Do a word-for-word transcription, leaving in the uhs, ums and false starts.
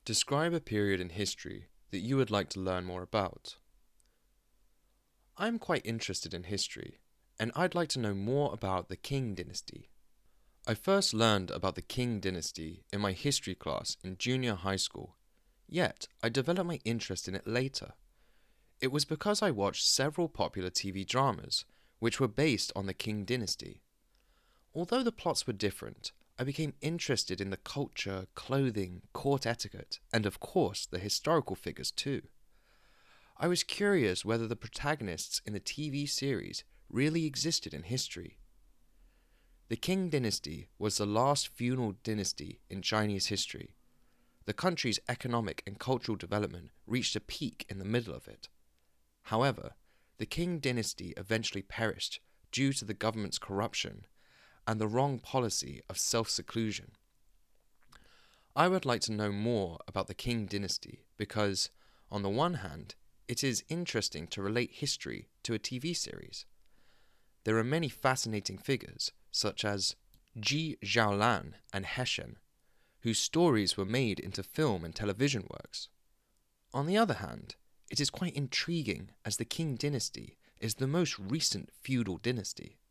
Describe a period in history that you would like to learn more about. I'm quite interested in history, and I'd like to know more about the Qing dynasty. I first learned about the Qing dynasty in my history class in junior high school, yet I developed my interest in it later. It was because I watched several popular T V dramas which were based on the Qing dynasty. Although the plots were different, I became interested in the culture, clothing, court etiquette, and of course the historical figures too. I was curious whether the protagonists in the T V series really existed in history. The Qing dynasty was the last feudal dynasty in Chinese history. The country's economic and cultural development reached a peak in the middle of it. However, the Qing dynasty eventually perished due to the government's corruption and the wrong policy of self-seclusion. I would like to know more about the Qing dynasty because, on the one hand, it is interesting to relate history to a T V series. There are many fascinating figures, such as Ji Zhaolan and He Shen, whose stories were made into film and television works. On the other hand, it is quite intriguing as the Qing dynasty is the most recent feudal dynasty.